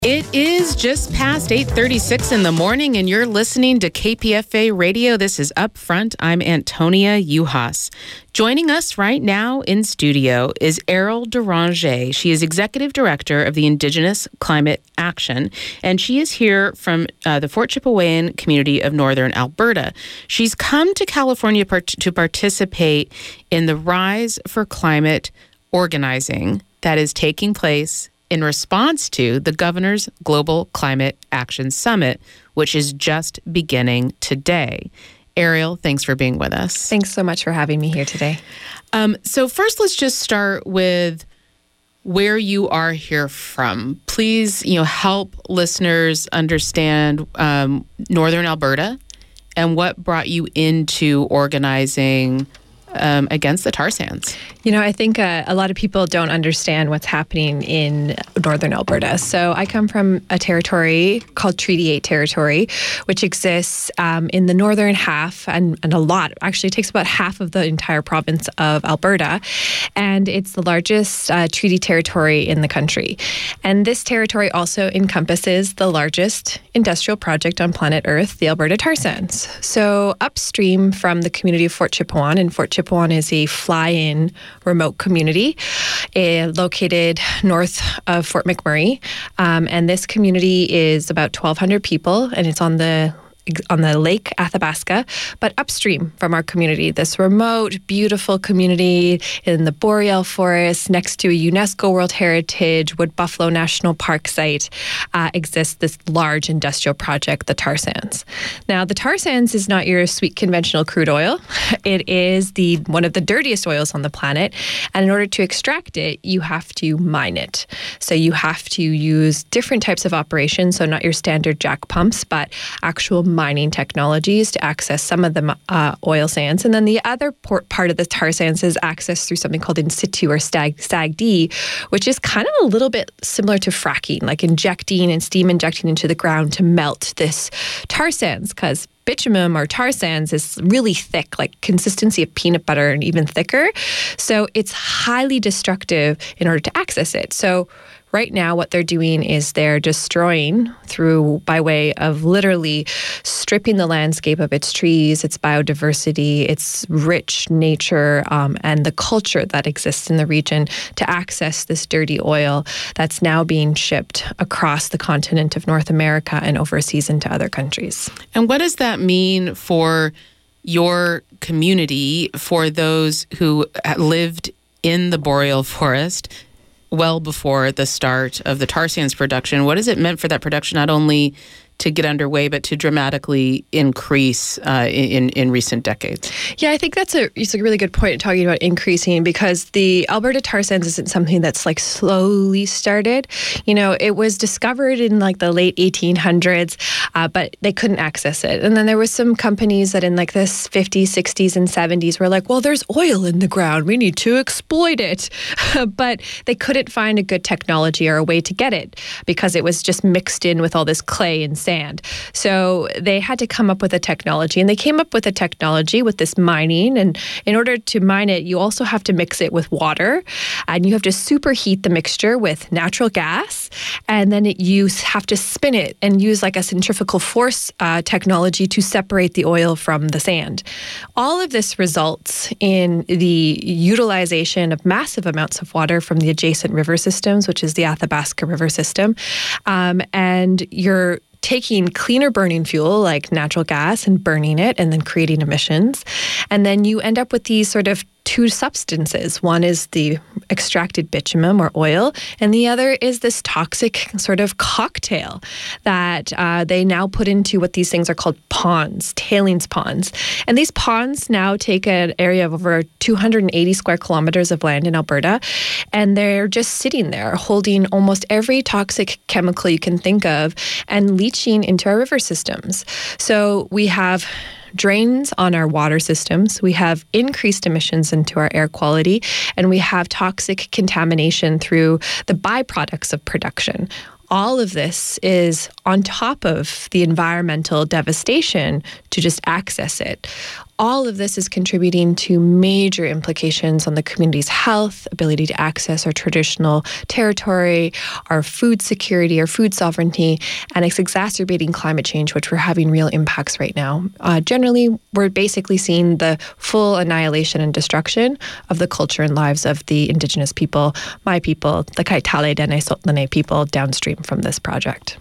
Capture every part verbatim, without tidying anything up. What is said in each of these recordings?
It is just past eight thirty-six in the morning, and you're listening to K P F A Radio. This is Upfront. I'm Antonia Juhas. Joining us right now in studio is Ariel Deranger. She is Executive Director of the Indigenous Climate Action, and she is here from uh, the Fort Chipewyan community of Northern Alberta. She's come to California part- to participate in the Rise for Climate organizing that is taking place in response to the Governor's Global Climate Action Summit, which is just beginning today. Ariel, thanks for being with us. Thanks so much for having me here today. Um, so first, let's just start with where you are here from. Please, you know, help listeners understand um, Northern Alberta and what brought you into organizing Um, against the tar sands. You know, I think uh, a lot of people don't understand what's happening in Northern Alberta. So I come from a territory called Treaty eight Territory, which exists um, in the northern half and, and a lot. Actually, it takes about half of the entire province of Alberta. And it's the largest uh, treaty territory in the country. And this territory also encompasses the largest industrial project on planet Earth, the Alberta tar sands. So upstream from the community of Fort Chipewyan, and Fort Chipewyan is a fly-in remote community uh, located north of Fort McMurray. Um, and this community is about twelve hundred people, and it's on the on the Lake Athabasca, but upstream from our community, this remote, beautiful community in the Boreal Forest next to a UNESCO World Heritage Wood Buffalo National Park site, uh, exists this large industrial project, the tar sands. Now, the tar sands is not your sweet conventional crude oil. It is the one of the dirtiest oils on the planet, and in order to extract it, you have to mine it. So you have to use different types of operations, so not your standard jack pumps, but actual mining technologies to access some of the uh, oil sands. And then the other por- part of the tar sands is access through something called in situ or stag, SAGD, which is kind of a little bit similar to fracking, like injecting and steam injecting into the ground to melt this tar sands, because bitumen or tar sands is really thick, like consistency of peanut butter and even thicker. So it's highly destructive in order to access it. So right now, what they're doing is they're destroying through, by way of literally stripping the landscape of its trees, its biodiversity, its rich nature, um, and the culture that exists in the region to access this dirty oil that's now being shipped across the continent of North America and overseas into other countries. And what does that mean for your community, for those who lived in the Boreal Forest well before the start of the tar sands production? What has it meant for that production, not only to get underway, but to dramatically increase uh, in in recent decades? Yeah, I think that's a, it's a really good point talking about increasing, because the Alberta tar sands isn't something that's like slowly started. You know, it was discovered in like the late eighteen hundreds, uh, but they couldn't access it. And then there was some companies that in like the fifties, sixties, and seventies were like, well, there's oil in the ground, we need to exploit it. But they couldn't find a good technology or a way to get it because it was just mixed in with all this clay and sand. Sand. So they had to come up with a technology, and they came up with a technology with this mining. And in order to mine it, you also have to mix it with water, and you have to superheat the mixture with natural gas, and then it, you have to spin it and use like a centrifugal force uh, technology to separate the oil from the sand. All of this results in the utilization of massive amounts of water from the adjacent river systems, which is the Athabasca River system, um, and you're taking cleaner burning fuel like natural gas and burning it and then creating emissions. And then you end up with these sort of two substances. One is the extracted bitumen or oil, and the other is this toxic sort of cocktail that uh, they now put into what these things are called ponds, tailings ponds. And these ponds now take an area of over two hundred eighty square kilometers of land in Alberta, and they're just sitting there holding almost every toxic chemical you can think of and leaching into our river systems. So we have drains on our water systems, we have increased emissions into our air quality, and we have toxic contamination through the byproducts of production. All of this is on top of the environmental devastation to just access it. all of this is contributing to major implications on the community's health, ability to access our traditional territory, our food security, our food sovereignty, and it's exacerbating climate change, which we're having real impacts right now. Uh, generally, we're basically seeing the full annihilation and destruction of the culture and lives of the Indigenous people, my people, the Kaitale Dene Sotlene people downstream from this project.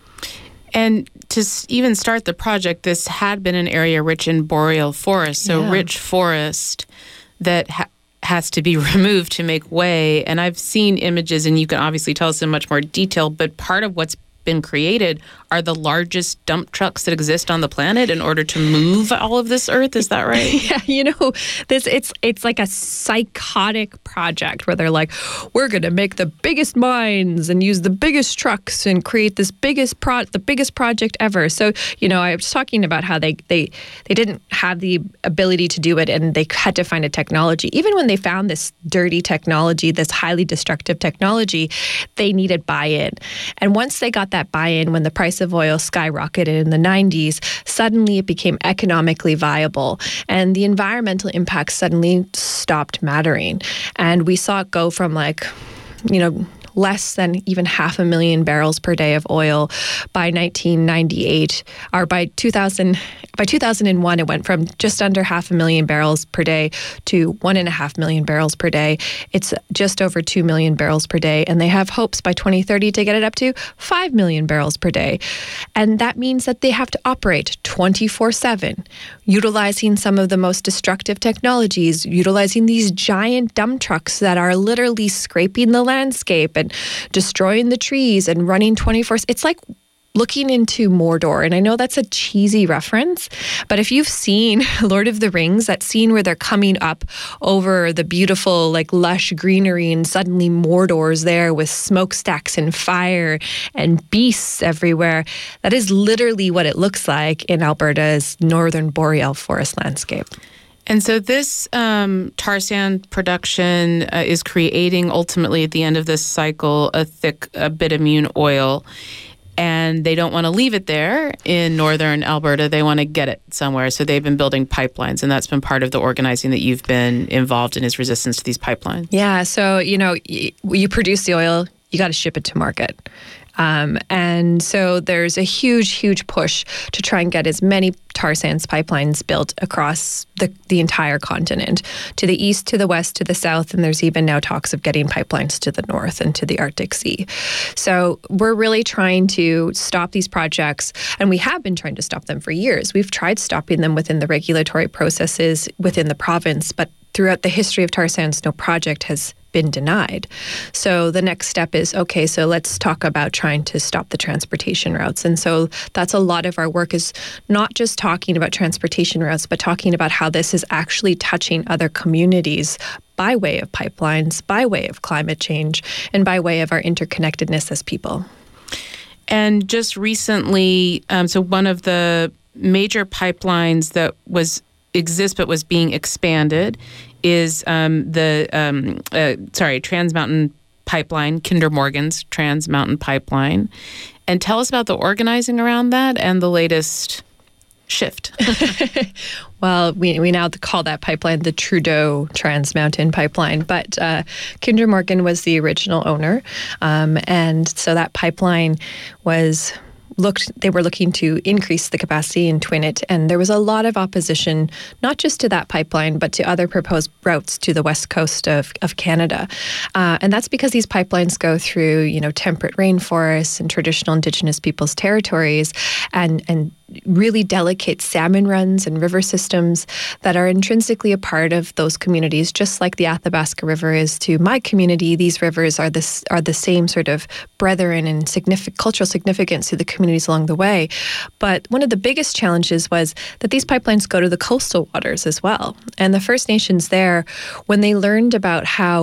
And to even start the project, this had been an area rich in boreal forest, so yeah. rich forest that ha- has to be removed to make way. And I've seen images, and you can obviously tell us in much more detail, but part of what's been created are the largest dump trucks that exist on the planet in order to move all of this earth. Is that right? Yeah, you know, this it's it's like a psychotic project where they're like, we're going to make the biggest mines and use the biggest trucks and create this biggest pro the biggest project ever. So, you know, I was talking about how they they they didn't have the ability to do it, and they had to find a technology. Even when they found this dirty technology, this highly destructive technology, they needed buy-in. And once they got that buy-in, when the price of oil skyrocketed in the nineties, suddenly it became economically viable, and the environmental impacts suddenly stopped mattering. And we saw it go from like, you know, less than even half a million barrels per day of oil by nineteen ninety-eight, or by two thousand. By two thousand one, it went from just under half a million barrels per day to one and a half million barrels per day. It's just over two million barrels per day, and they have hopes by twenty thirty to get it up to five million barrels per day. And that means that they have to operate twenty-four seven, utilizing some of the most destructive technologies, utilizing these giant dump trucks that are literally scraping the landscape and destroying the trees and running twenty-four. It's like looking into Mordor. And I know that's a cheesy reference, but if you've seen Lord of the Rings, that scene where they're coming up over the beautiful, like, lush greenery, and suddenly Mordor's there with smokestacks and fire and beasts everywhere, that is literally what it looks like in Alberta's northern boreal forest landscape. And so this um, tar sand production uh, is creating, ultimately, at the end of this cycle, a thick uh, bitumen oil. And they don't want to leave it there in northern Alberta. They want to get it somewhere. So they've been building pipelines, and that's been part of the organizing that you've been involved in, is resistance to these pipelines. Yeah. So, you know, y- you produce the oil, you got to ship it to market. Um, and so there's a huge, huge push to try and get as many tar sands pipelines built across the, the entire continent, to the east, to the west, to the south, and there's even now talks of getting pipelines to the north and to the Arctic Sea. So we're really trying to stop these projects, and we have been trying to stop them for years. We've tried stopping them within the regulatory processes within the province, but throughout the history of tar sands, no project has been denied. So the next step is, okay, so let's talk about trying to stop the transportation routes. And so that's a lot of our work, is not just talking about transportation routes, but talking about how this is actually touching other communities by way of pipelines, by way of climate change, and by way of our interconnectedness as people. And just recently, um, so one of the major pipelines that was exists but was being expanded is um, the, um, uh, sorry, Trans Mountain Pipeline, Kinder Morgan's Trans Mountain Pipeline. And tell us about the organizing around that and the latest shift. Well, we we now call that pipeline the Trudeau Trans Mountain Pipeline, but uh, Kinder Morgan was the original owner. Um, and so that pipeline was... Looked, they were looking to increase the capacity and twin it, and there was a lot of opposition, not just to that pipeline, but to other proposed routes to the west coast of, of Canada. Uh, and that's because these pipelines go through, you know, temperate rainforests and traditional Indigenous peoples' territories, and and really delicate salmon runs and river systems that are intrinsically a part of those communities, just like the Athabasca River is to my community. These rivers are this are the same sort of brethren and significant cultural significance to the communities along the way. But one of the biggest challenges was that these pipelines go to the coastal waters as well. And the First Nations there, when they learned about how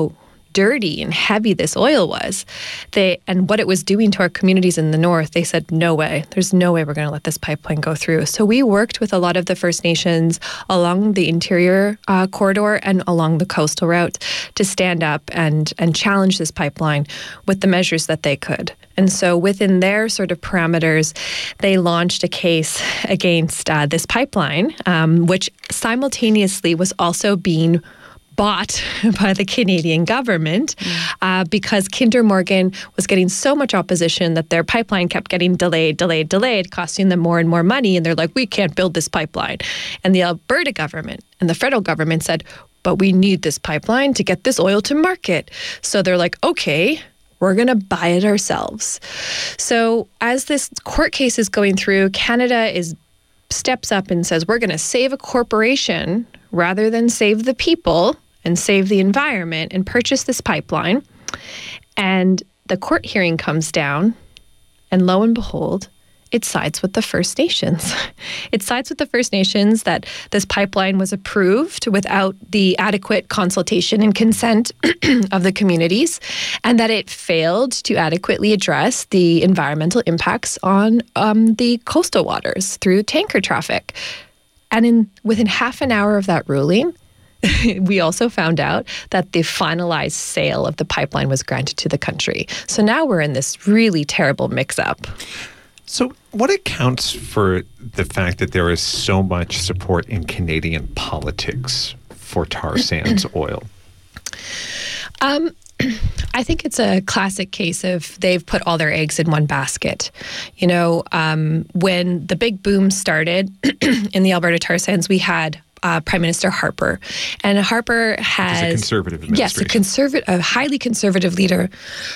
dirty and heavy this oil was, they and what it was doing to our communities in the north, they said, no way, there's no way we're going to let this pipeline go through. So we worked with a lot of the First Nations along the interior uh, corridor and along the coastal route to stand up and, and challenge this pipeline with the measures that they could. And so within their sort of parameters, they launched a case against uh, this pipeline, um, which simultaneously was also being bought by the Canadian government mm. uh, because Kinder Morgan was getting so much opposition that their pipeline kept getting delayed, delayed, delayed, costing them more and more money. And they're like, we can't build this pipeline. And the Alberta government and the federal government said, but we need this pipeline to get this oil to market. So they're like, okay, we're going to buy it ourselves. So as this court case is going through, Canada is steps up and says, we're going to save a corporation rather than save the people and save the environment and purchase this pipeline. And the court hearing comes down, and lo and behold, it sides with the First Nations. It sides with the First Nations that this pipeline was approved without the adequate consultation and consent of the communities, and that it failed to adequately address the environmental impacts on um, the coastal waters through tanker traffic. And in within half an hour of that ruling, we also found out that the finalized sale of the pipeline was granted to the country. So now we're in this really terrible mix-up. So what accounts for the fact that there is so much support in Canadian politics for tar sands oil? Um, I think it's a classic case of they've put all their eggs in one basket. You know, um, when the big boom started in the Alberta tar sands, we had Uh, Prime Minister Harper. And Harper has... He's a conservative administration. Yes, a conservative, a highly conservative leader,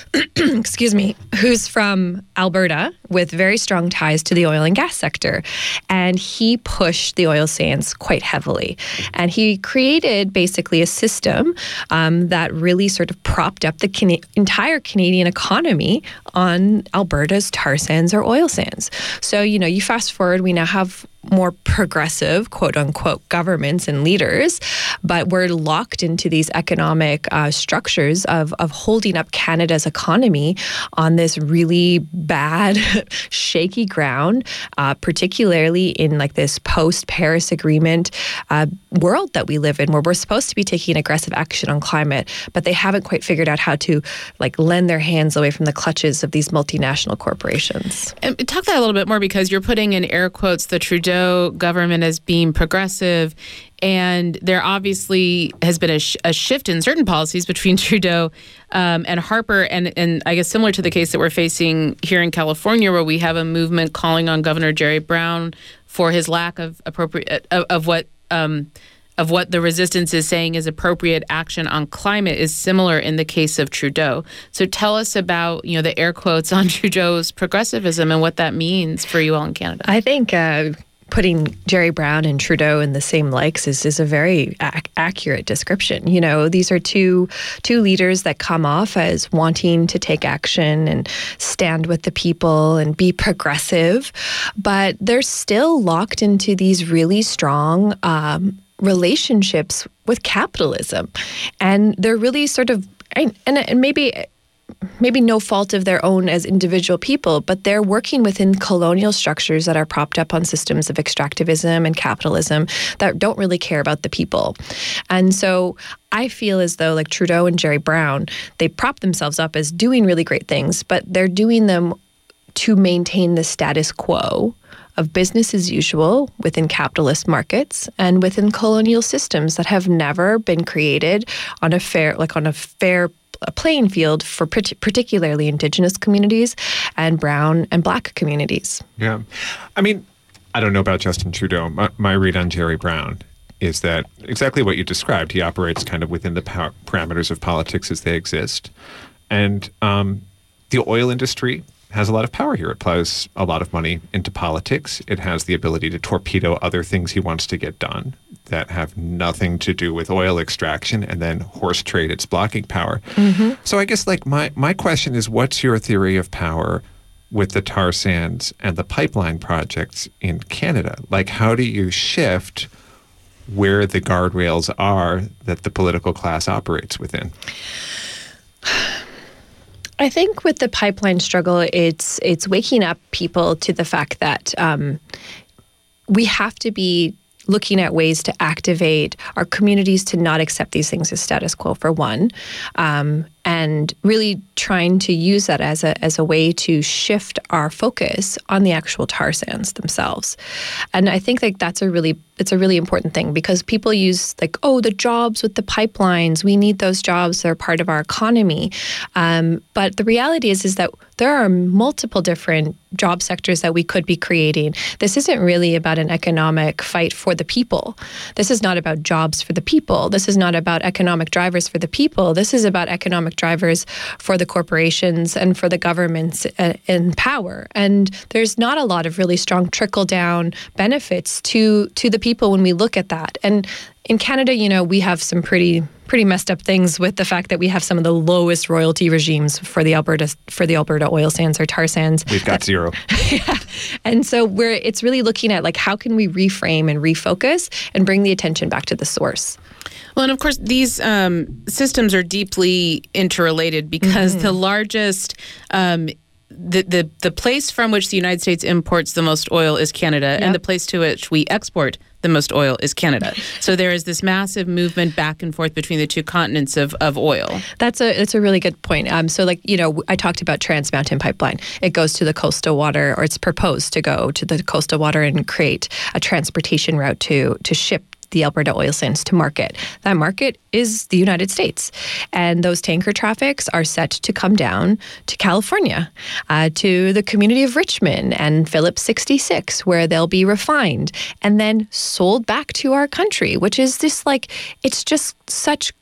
excuse me, who's from Alberta with very strong ties to the oil and gas sector. And he pushed the oil sands quite heavily. And he created basically a system um, that really sort of propped up the Cana- entire Canadian economy on Alberta's tar sands or oil sands. So, you know, you fast forward, we now have more progressive, quote unquote, governments and leaders, but we're locked into these economic uh, structures of, of holding up Canada's economy on this really bad, shaky ground, uh, particularly in like this post-Paris Agreement uh, world that we live in, where we're supposed to be taking aggressive action on climate, but they haven't quite figured out how to like lend their hands away from the clutches of these multinational corporations. And talk that a little bit more, because you're putting in air quotes the Trudeau government as being progressive, and there obviously has been a, sh- a shift in certain policies between Trudeau um, and Harper, and, and I guess similar to the case that we're facing here in California, where we have a movement calling on Governor Jerry Brown for his lack of appropriate of, of what um, of what the resistance is saying is appropriate action on climate, is similar in the case of Trudeau. So tell us about, you know, the air quotes on Trudeau's progressivism and what that means for you all in Canada. I think uh, putting Jerry Brown and Trudeau in the same likes is, is a very ac- accurate description. You know, these are two two leaders that come off as wanting to take action and stand with the people and be progressive, but they're still locked into these really strong um, relationships with capitalism. And they're really sort of, and, and maybe... maybe no fault of their own as individual people, but they're working within colonial structures that are propped up on systems of extractivism and capitalism that don't really care about the people. And so I feel as though like Trudeau and Jerry Brown, they prop themselves up as doing really great things, but they're doing them to maintain the status quo of business as usual within capitalist markets and within colonial systems that have never been created on a fair, like on a fair a playing field for particularly Indigenous communities and Brown and Black communities. Yeah. I mean, I don't know about Justin Trudeau. My, my read on Jerry Brown is that exactly what you described. He operates kind of within the power, parameters of politics as they exist. And um, the oil industry has a lot of power here. It plows a lot of money into politics. It has the ability to torpedo other things he wants to get done that have nothing to do with oil extraction, and then horse trade its blocking power. Mm-hmm. So I guess like my, my question is, what's your theory of power with the tar sands and the pipeline projects in Canada? Like, how do you shift where the guardrails are that the political class operates within? I think with the pipeline struggle, it's it's waking up people to the fact that um, we have to be looking at ways to activate our communities to not accept these things as status quo, for one, um, and really trying to use that as a as a way to shift our focus on the actual tar sands themselves. And I think like that's a really it's a really important thing, because people use like, oh, the jobs with the pipelines, we need those jobs, they're part of our economy. Um, but the reality is is that there are multiple different job sectors that we could be creating. This isn't really about an economic fight for the people. This is not about jobs for the people. This is not about economic drivers for the people. This is about economic drivers for the corporations and for the governments in power. And there's not a lot of really strong trickle-down benefits to to the people when we look at that. And in Canada, you know, we have some pretty pretty messed up things with the fact that we have some of the lowest royalty regimes for the Alberta for the Alberta oil sands or tar sands. We've got zero. Yeah. And so we're it's really looking at like how can we reframe and refocus and bring the attention back to the source. Well, and of course, these um, systems are deeply interrelated because mm-hmm. the largest um, The, the the place from which the United States imports the most oil is Canada, yep. and the place to which we export the most oil is Canada. So there is this massive movement back and forth between the two continents of, of oil. That's a that's a really good point. Um, so like, you know, I talked about Trans Mountain Pipeline. It goes to the coastal water, or it's proposed to go to the coastal water and create a transportation route to to ship the Alberta oil sands to market. That market is the United States. And those tanker traffics are set to come down to California, uh, to the community of Richmond and Phillips sixty-six, where they'll be refined and then sold back to our country, which is this like, it's just such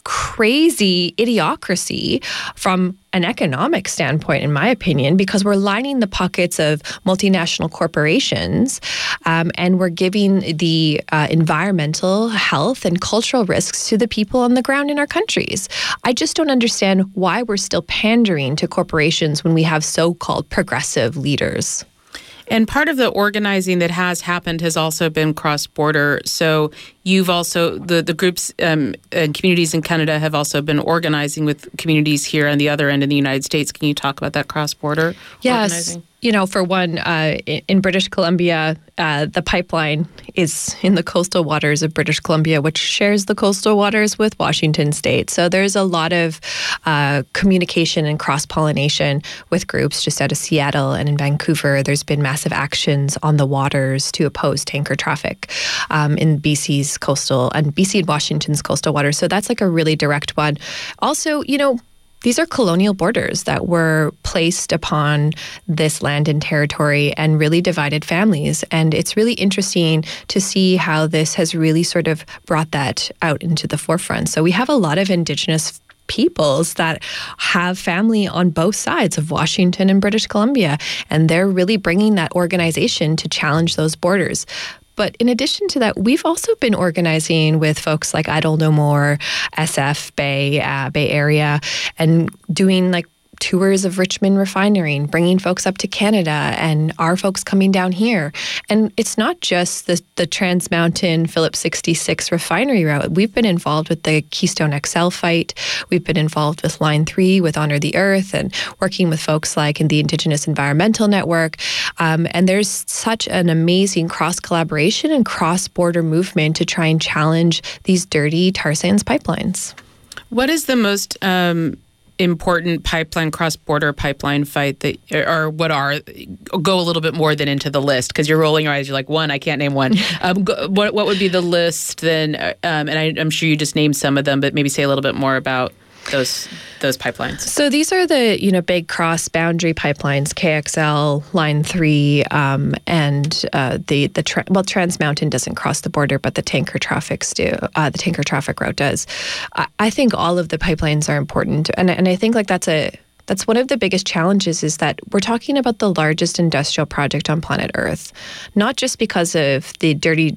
crazy idiocracy from an economic standpoint, in my opinion, because we're lining the pockets of multinational corporations um, and we're giving the uh, environmental, health, and cultural risks to the people on the ground in our countries. I just don't understand why we're still pandering to corporations when we have so-called progressive leaders. And part of the organizing that has happened has also been cross-border. So you've also, the, the groups um, and communities in Canada have also been organizing with communities here on the other end in the United States. Can you talk about that cross-border yes. organizing? You know, for one, uh, in British Columbia, uh, the pipeline is in the coastal waters of British Columbia, which shares the coastal waters with Washington State. So there's a lot of uh, communication and cross-pollination with groups just out of Seattle and in Vancouver. There's been massive actions on the waters to oppose tanker traffic um, in B C's coastal and B C and Washington's coastal waters. So that's like a really direct one. Also, you know, these are colonial borders that were placed upon this land and territory and really divided families. And it's really interesting to see how this has really sort of brought that out into the forefront. So we have a lot of Indigenous peoples that have family on both sides of Washington and British Columbia, and they're really bringing that organization to challenge those borders. But in addition to that, we've also been organizing with folks like Idle No More, S F Bay, uh, Bay Area, and doing like tours of Richmond Refinery, bringing folks up to Canada and our folks coming down here. And it's not just the, the Trans Mountain Phillips sixty-six refinery route. We've been involved with the Keystone X L fight. We've been involved with Line three, with Honor the Earth, and working with folks like in the Indigenous Environmental Network. Um, and there's such an amazing cross-collaboration and cross-border movement to try and challenge these dirty tar sands pipelines. What is the most Um important pipeline, cross-border pipeline fight that, or what are, go a little bit more than into the list, because you're rolling your eyes, you're like, one, I can't name one. um, go, what what would be the list then? Um, and I, I'm sure you just named some of them, but maybe say a little bit more about those those pipelines. So these are the, you know, big cross-boundary pipelines, K X L, Line three, um, and uh, the, the tra- well, Trans Mountain doesn't cross the border, but the tanker traffics do. Uh, the tanker traffic route does. I, I think all of the pipelines are important. And, and I think like that's a That's one of the biggest challenges, is that we're talking about the largest industrial project on planet Earth, not just because of the dirty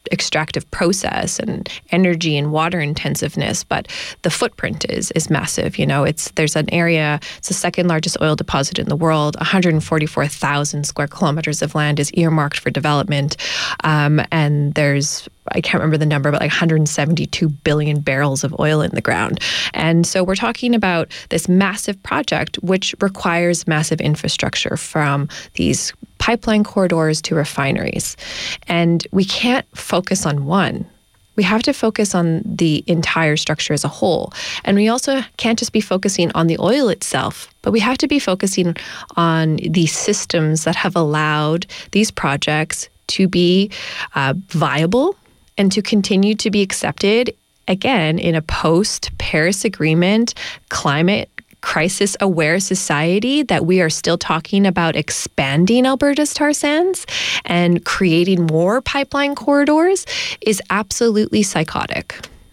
extractive process and energy and water intensiveness, but the footprint is is massive. You know, it's there's an area, it's the second largest oil deposit in the world. one hundred forty-four thousand square kilometers of land is earmarked for development, um, and there's I can't remember the number, but like one hundred seventy-two billion barrels of oil in the ground. And so we're talking about this massive project, which requires massive infrastructure from these pipeline corridors to refineries. And we can't focus on one. We have to focus on the entire structure as a whole. And we also can't just be focusing on the oil itself, but we have to be focusing on the systems that have allowed these projects to be uh, viable and to continue to be accepted, again, in a post-Paris Agreement, climate crisis-aware society, that we are still talking about expanding Alberta's tar sands and creating more pipeline corridors is absolutely psychotic.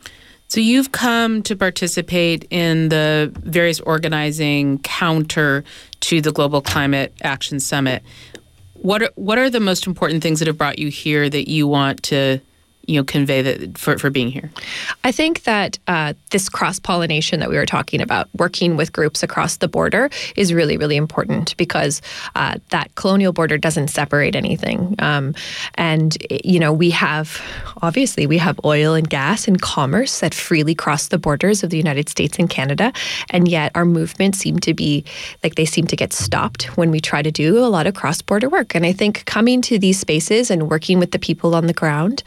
So you've come to participate in the various organizing counter to the Global Climate Action Summit. What are, what are the most important things that have brought you here that you want to you know, convey that for, for being here? I think that uh, this cross-pollination that we were talking about, working with groups across the border, is really, really important because uh, that colonial border doesn't separate anything. Um, and, you know, we have, obviously, we have oil and gas and commerce that freely cross the borders of the United States and Canada. And yet our movements seem to be, like they seem to get stopped when we try to do a lot of cross-border work. And I think coming to these spaces and working with the people on the ground,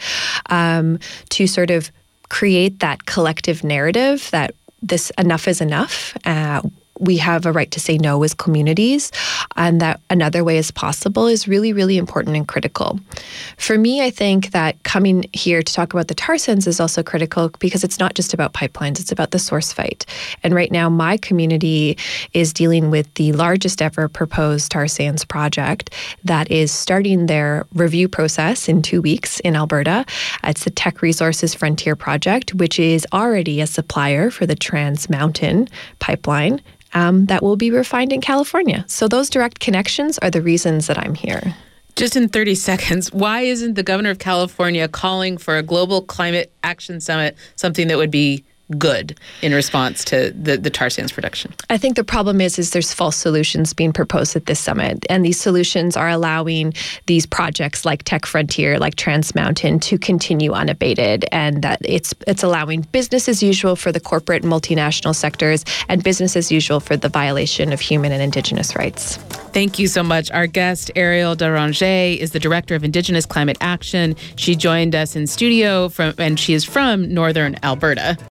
Um, to sort of create that collective narrative that this enough is enough. Uh, we have a right to say no as communities, and that another way is possible is really, really important and critical. For me, I think that coming here to talk about the tar sands is also critical because it's not just about pipelines, it's about the source fight. And right now, my community is dealing with the largest ever proposed tar sands project that is starting their review process in two weeks in Alberta. It's the Teck Resources Frontier Project, which is already a supplier for the Trans Mountain pipeline. Um, that will be refined in California. So those direct connections are the reasons that I'm here. Just in thirty seconds, why isn't the governor of California calling for a global climate action summit, something that would be good in response to the, the tar sands production? I think the problem is, is there's false solutions being proposed at this summit. And these solutions are allowing these projects like Teck Frontier, like Trans Mountain, to continue unabated. And that it's it's allowing business as usual for the corporate and multinational sectors and business as usual for the violation of human and Indigenous rights. Thank you so much. Our guest, Ariel Deranger, is the Director of Indigenous Climate Action. She joined us in studio from, and she is from Northern Alberta.